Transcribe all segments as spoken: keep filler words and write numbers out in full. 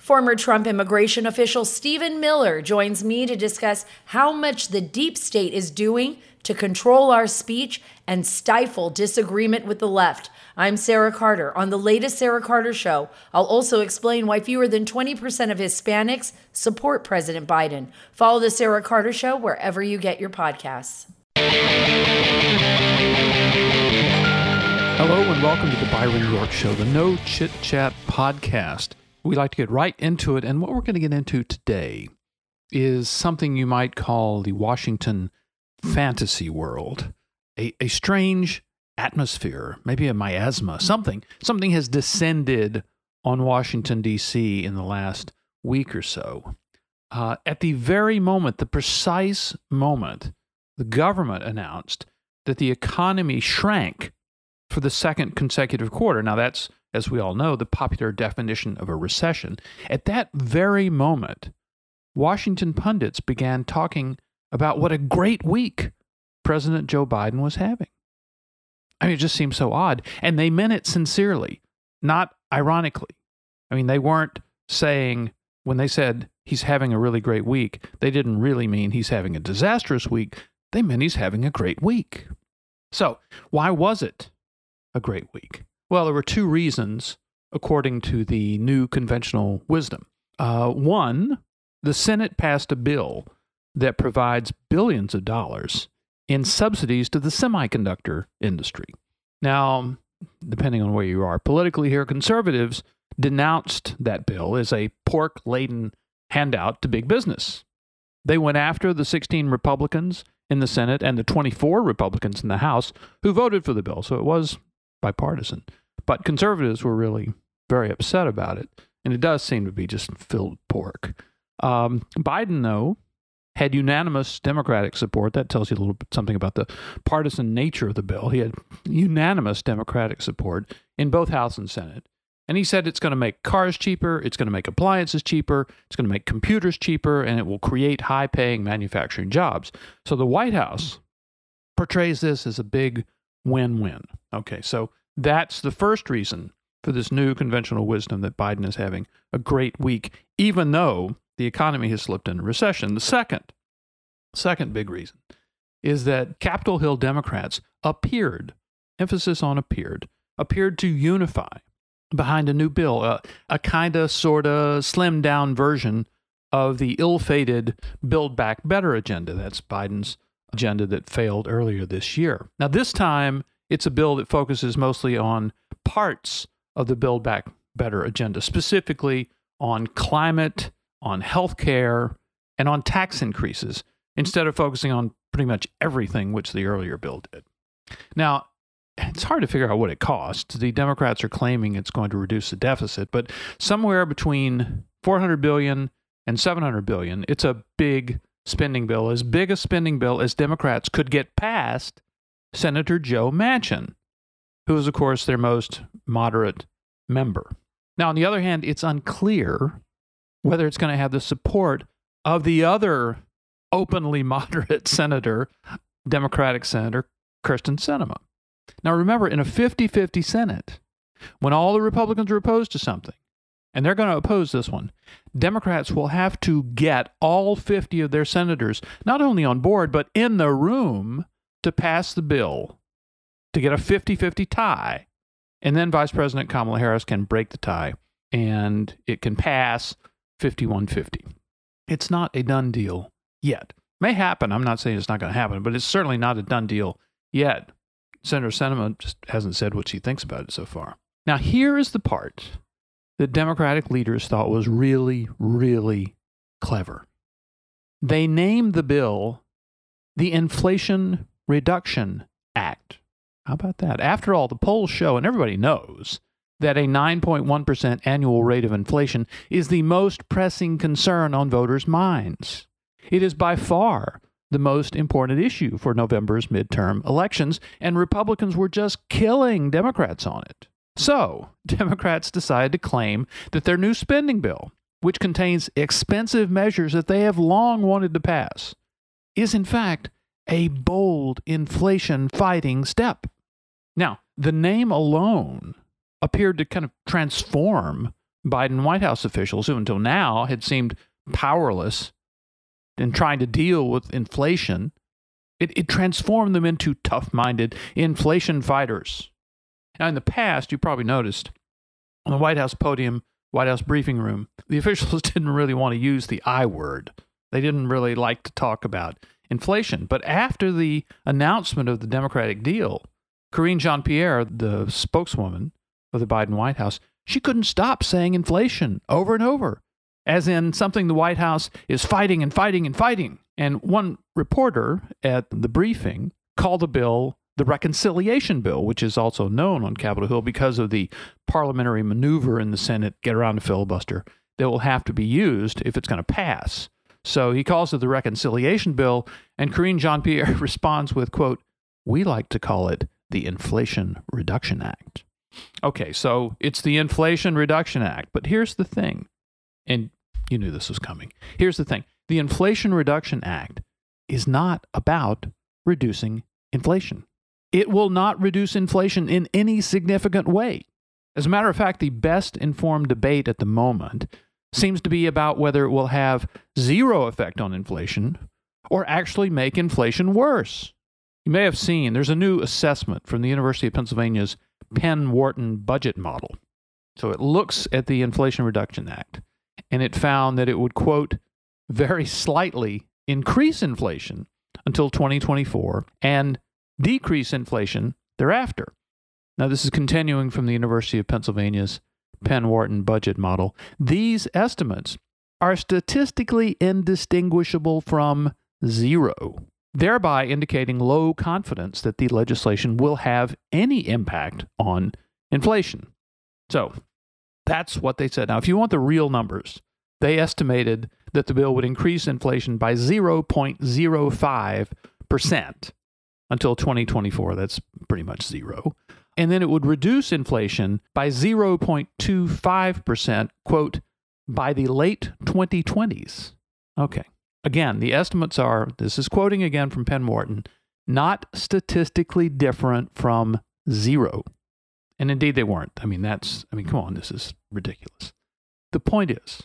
Former Trump immigration official Stephen Miller joins me to discuss how much the deep state is doing to control our speech and stifle disagreement with the left. I'm Sarah Carter. On the latest Sarah Carter Show, I'll also explain why fewer than twenty percent of Hispanics support President Biden. Follow the Sarah Carter Show wherever you get your podcasts. Hello and welcome to the Byron York Show, the No Chit Chat podcast. We like to get right into it, and what we're going to get into today is something you might call the Washington fantasy world. A, a strange atmosphere, maybe a miasma, something. Something has descended on Washington, D C in the last week or so. Uh, at the very moment, the precise moment, the government announced that the economy shrank for the second consecutive quarter. Now, that's, as we all know, the popular definition of a recession. At that very moment, Washington pundits began talking about what a great week President Joe Biden was having. I mean, it just seems so odd. And they meant it sincerely, not ironically. I mean, they weren't saying, when they said he's having a really great week, they didn't really mean he's having a disastrous week. They meant he's having a great week. So, why was it a great week? Well, there were two reasons, according to the new conventional wisdom. Uh, one, the Senate passed a bill that provides billions of dollars in subsidies to the semiconductor industry. Now, depending on where you are politically here, conservatives denounced that bill as a pork-laden handout to big business. They went after the sixteen Republicans in the Senate and the twenty-four Republicans in the House who voted for the bill, so it was bipartisan. But conservatives were really very upset about it, and it does seem to be just filled pork. Um, Biden, though, had unanimous Democratic support. That tells you a little bit something about the partisan nature of the bill. He had unanimous Democratic support in both House and Senate. And he said it's going to make cars cheaper, it's going to make appliances cheaper, it's going to make computers cheaper, and it will create high-paying manufacturing jobs. So the White House portrays this as a big win-win. Okay, so that's the first reason for this new conventional wisdom that Biden is having a great week, even though the economy has slipped into recession. The second, second big reason is that Capitol Hill Democrats appeared, emphasis on appeared, appeared to unify behind a new bill, uh, a kind of, sort of slimmed-down version of the ill-fated Build Back Better agenda. That's Biden's agenda that failed earlier this year. Now, this time, it's a bill that focuses mostly on parts of the Build Back Better agenda, specifically on climate, on health care, and on tax increases, instead of focusing on pretty much everything which the earlier bill did. Now, it's hard to figure out what it costs. The Democrats are claiming it's going to reduce the deficit, but somewhere between four hundred billion dollars and seven hundred billion dollars, it's a big spending bill, as big a spending bill as Democrats could get past Senator Joe Manchin, who is, of course, their most moderate member. Now, on the other hand, it's unclear whether it's going to have the support of the other openly moderate senator, Democratic Senator Kyrsten Sinema. Now, remember, in a fifty-fifty Senate, when all the Republicans are opposed to something, and they're going to oppose this one, Democrats will have to get all fifty of their senators not only on board, but in the room to pass the bill, to get a fifty-fifty tie. And then Vice President Kamala Harris can break the tie, and it can pass fifty-one fifty. It's not a done deal yet. May happen. I'm not saying it's not going to happen, but it's certainly not a done deal yet. Senator Sinema just hasn't said what she thinks about it so far. Now, here is the part that Democratic leaders thought was really, really clever. They named the bill the Inflation Reduction Act. How about that? After all, the polls show, and everybody knows, that a nine point one percent annual rate of inflation is the most pressing concern on voters' minds. It is by far the most important issue for November's midterm elections, and Republicans were just killing Democrats on it. So, Democrats decided to claim that their new spending bill, which contains expensive measures that they have long wanted to pass, is in fact a bold inflation-fighting step. Now, the name alone appeared to kind of transform Biden White House officials, who until now had seemed powerless in trying to deal with inflation, it, it transformed them into tough-minded inflation fighters. Now, in the past, you probably noticed, on the White House podium, White House briefing room, the officials didn't really want to use the I word. They didn't really like to talk about inflation. But after the announcement of the Democratic deal, Karine Jean-Pierre, the spokeswoman of the Biden White House, she couldn't stop saying inflation over and over, as in something the White House is fighting and fighting and fighting. And one reporter at the briefing called the bill the reconciliation bill, which is also known on Capitol Hill because of the parliamentary maneuver in the Senate, get around the filibuster, that will have to be used if it's going to pass. So he calls it the reconciliation bill, and Karine Jean-Pierre responds with, quote, "We like to call it the Inflation Reduction Act." Okay, so it's the Inflation Reduction Act. But here's the thing, and you knew this was coming. Here's the thing. The Inflation Reduction Act is not about reducing inflation. It will not reduce inflation in any significant way. As a matter of fact, the best informed debate at the moment seems to be about whether it will have zero effect on inflation or actually make inflation worse. You may have seen there's a new assessment from the University of Pennsylvania's Penn-Wharton budget model. So it looks at the Inflation Reduction Act, and it found that it would, quote, very slightly increase inflation until twenty twenty-four and decrease inflation thereafter. Now, this is continuing from the University of Pennsylvania's Penn-Wharton budget model. These estimates are statistically indistinguishable from zero, thereby indicating low confidence that the legislation will have any impact on inflation. So that's what they said. Now, if you want the real numbers, they estimated that the bill would increase inflation by zero point zero five percent until twenty twenty-four. That's pretty much zero. And then it would reduce inflation by zero point two five percent, quote, by the late twenty twenties. Okay. Again, the estimates are, this is quoting again from Penn-Wharton, not statistically different from zero. And indeed they weren't. I mean, that's, I mean, come on, this is ridiculous. The point is,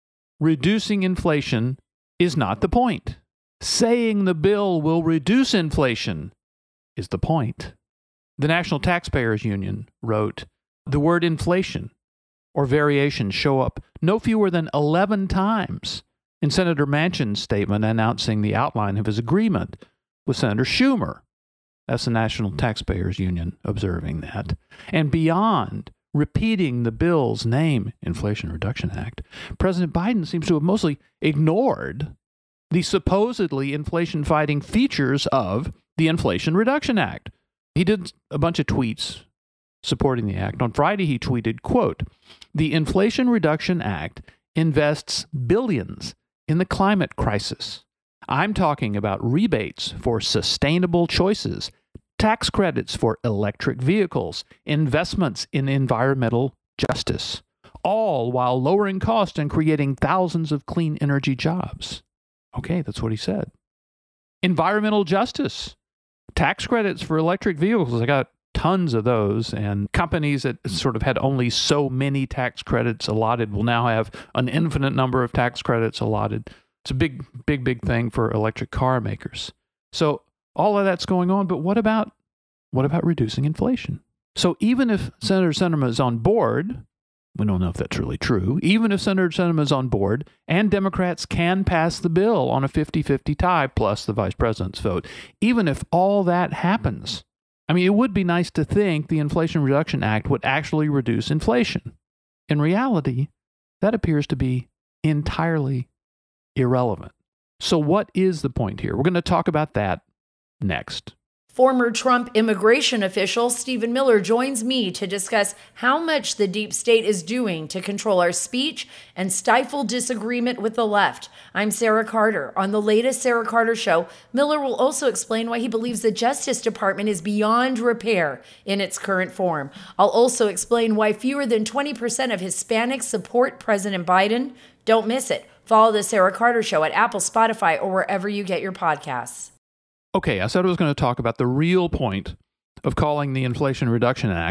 reducing inflation is not the point. Saying the bill will reduce inflation is the point. The National Taxpayers Union wrote, the word inflation or variation show up no fewer than eleven times in Senator Manchin's statement announcing the outline of his agreement with Senator Schumer. That's the National Taxpayers Union observing that. And beyond repeating the bill's name, Inflation Reduction Act, President Biden seems to have mostly ignored the supposedly inflation-fighting features of the Inflation Reduction Act. He did a bunch of tweets supporting the act. On Friday, he tweeted, quote, "The Inflation Reduction Act invests billions in the climate crisis. I'm talking about rebates for sustainable choices, tax credits for electric vehicles, investments in environmental justice, all while lowering costs and creating thousands of clean energy jobs." Okay, that's what he said. Environmental justice, tax credits for electric vehicles. I got tons of those, and companies that sort of had only so many tax credits allotted will now have an infinite number of tax credits allotted. It's a big, big, big thing for electric car makers. So all of that's going on, but what about what about reducing inflation? So even if Senator Sinema is on board, we don't know if that's really true, even if Senator Sinema is on board and Democrats can pass the bill on a fifty-fifty tie plus the vice president's vote, even if all that happens, I mean, it would be nice to think the Inflation Reduction Act would actually reduce inflation. In reality, that appears to be entirely irrelevant. So what is the point here? We're going to talk about that next. Former Trump immigration official Stephen Miller joins me to discuss how much the deep state is doing to control our speech and stifle disagreement with the left. I'm Sarah Carter. On the latest Sarah Carter Show, Miller will also explain why he believes the Justice Department is beyond repair in its current form. I'll also explain why fewer than twenty percent of Hispanics support President Biden. Don't miss it. Follow the Sarah Carter Show at Apple, Spotify, or wherever you get your podcasts. Okay, I said I was going to talk about the real point of calling the Inflation Reduction Act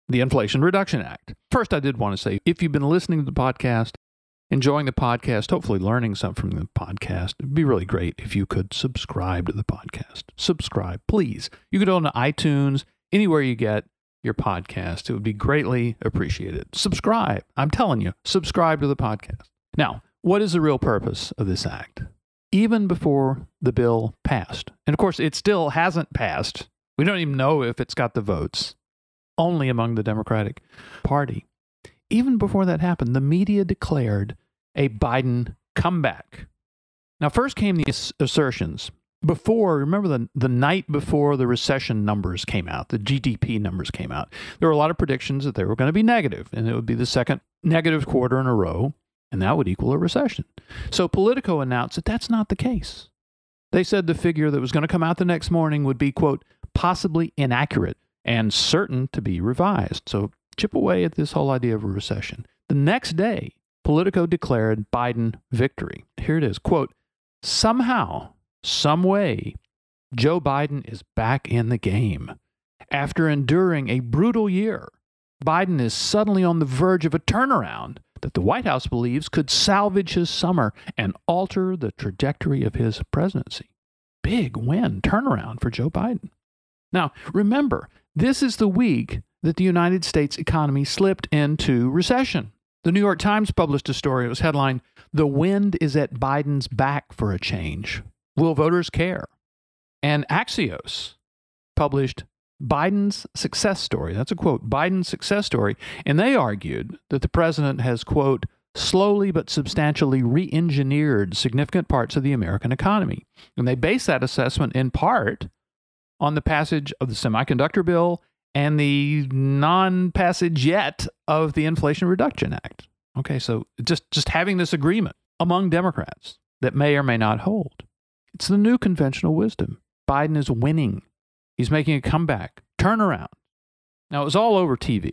the Inflation Reduction Act. First, I did want to say, if you've been listening to the podcast, enjoying the podcast, hopefully learning something from the podcast, it'd be really great if you could subscribe to the podcast. Subscribe, please. You could go on to iTunes, anywhere you get your podcast. It would be greatly appreciated. Subscribe. I'm telling you, subscribe to the podcast. Now, what is the real purpose of this act? Even before the bill passed, and of course, it still hasn't passed. We don't even know if it's got the votes, only among the Democratic Party. Even before that happened, the media declared a Biden comeback. Now, first came the ass- assertions. Before, remember the, the night before the recession numbers came out, the G D P numbers came out, there were a lot of predictions that they were going to be negative, and it would be the second negative quarter in a row, and that would equal a recession. So Politico announced that that's not the case. They said the figure that was going to come out the next morning would be, quote, possibly inaccurate and certain to be revised. So chip away at this whole idea of a recession. The next day, Politico declared Biden victory. Here it is, quote, somehow, some way, Joe Biden is back in the game. After enduring a brutal year, Biden is suddenly on the verge of a turnaround that the White House believes could salvage his summer and alter the trajectory of his presidency. Big win, turnaround for Joe Biden. Now, remember, this is the week that the United States economy slipped into recession. The New York Times published a story. It was headlined, "The wind is at Biden's back for a change. Will voters care?" And Axios published Biden's success story. That's a quote, Biden's success story. And they argued that the president has, quote, slowly but substantially re-engineered significant parts of the American economy. And they base that assessment in part on the passage of the semiconductor bill and the non-passage yet of the Inflation Reduction Act. Okay, so just, just having this agreement among Democrats that may or may not hold. It's the new conventional wisdom. Biden is winning. He's making a comeback, turnaround. Now, it was all over T V.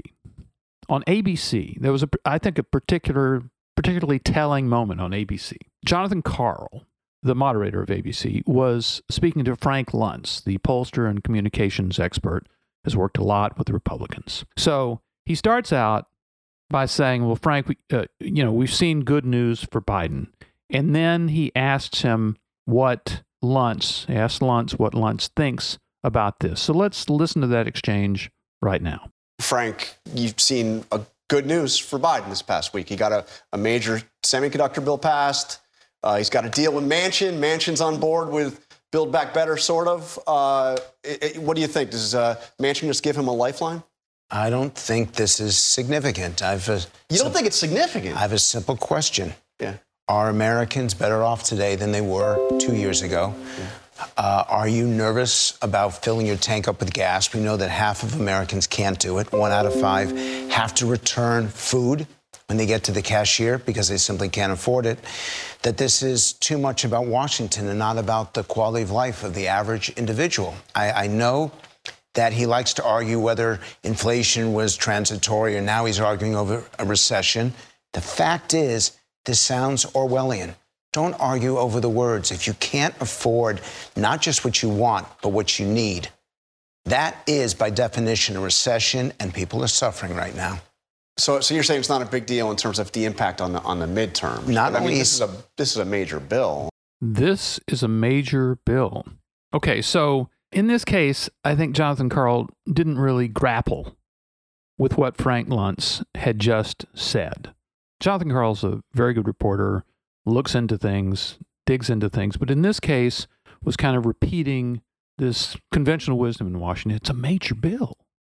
On A B C, there was, a, I think, a particular, particularly telling moment on A B C. Jonathan Karl, the moderator of A B C, was speaking to Frank Luntz, the pollster and communications expert, has worked a lot with the Republicans. So he starts out by saying, well, Frank, we, uh, you know, we've seen good news for Biden. And then he asks him what Luntz, he asks Luntz what Luntz thinks about this. So let's listen to that exchange right now. Frank, you've seen a good news for Biden this past week. He got a, a major semiconductor bill passed. Uh, he's got a deal with Manchin. Manchin's on board with Build Back Better, sort of. Uh, it, it, what do you think? Does uh, Manchin just give him a lifeline? I don't think this is significant. I've a, you don't think it's significant? I have a simple question. Yeah. Are Americans better off today than they were two years ago? Yeah. Uh, are you nervous about filling your tank up with gas? We know that half of Americans can't do it. One out of five have to return food when they get to the cashier because they simply can't afford it. That this is too much about Washington and not about the quality of life of the average individual. I, I know that he likes to argue whether inflation was transitory or now he's arguing over a recession. The fact is, this sounds Orwellian. Don't argue over the words. If you can't afford not just what you want, but what you need, that is, by definition, a recession, and people are suffering right now. So, so you're saying it's not a big deal in terms of the impact on the on the midterm? Not I mean, least. this is a this is a major bill. This is a major bill. Okay, so in this case, I think Jonathan Karl didn't really grapple with what Frank Luntz had just said. Jonathan Karl's a very good reporter, looks into things, digs into things, but in this case was kind of repeating this conventional wisdom in Washington. It's a major bill.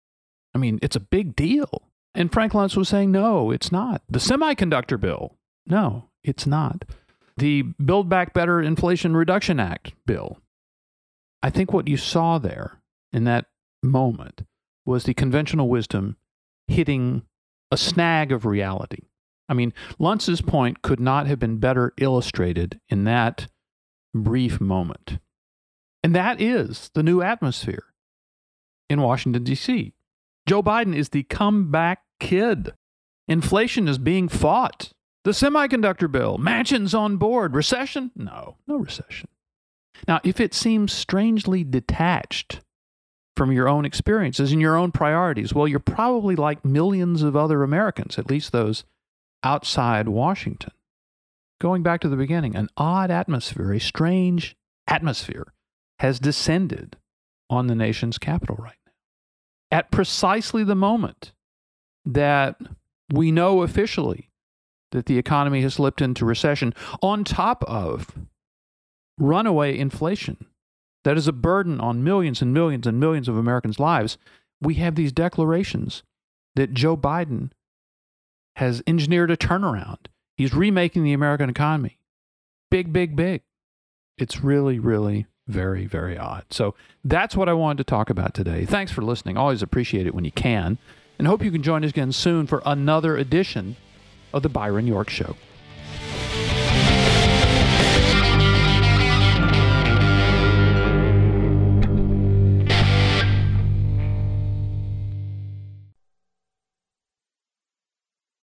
I mean, it's a big deal. And Frank Luntz was saying, no, it's not. The semiconductor bill, no, it's not. The Build Back Better Inflation Reduction Act bill. I think what you saw there in that moment was the conventional wisdom hitting a snag of reality. I mean, Luntz's point could not have been better illustrated in that brief moment. And that is the new atmosphere in Washington, D C. Joe Biden is the comeback kid. Inflation is being fought. The semiconductor bill, Manchin's on board. Recession? No, no recession. Now, if it seems strangely detached from your own experiences and your own priorities? Well, you're probably like millions of other Americans, at least those outside Washington. Going back to the beginning, an odd atmosphere, a strange atmosphere has descended on the nation's capital right now. At precisely the moment that we know officially that the economy has slipped into recession, on top of runaway inflation that is a burden on millions and millions and millions of Americans' lives, we have these declarations that Joe Biden has engineered a turnaround. He's remaking the American economy. Big, big, big. It's really, really very, very odd. So that's what I wanted to talk about today. Thanks for listening. Always appreciate it when you can. And hope you can join us again soon for another edition of the Byron York Show.